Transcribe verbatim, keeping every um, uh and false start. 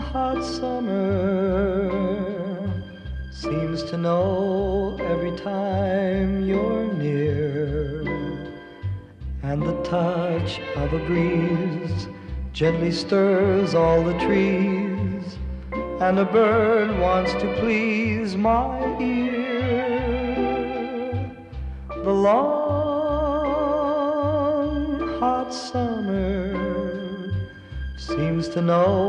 hot summer seems to know every time you're near, and the touch of a breeze gently stirs all the trees, and a bird wants to please my ear. The long hot summer seems to know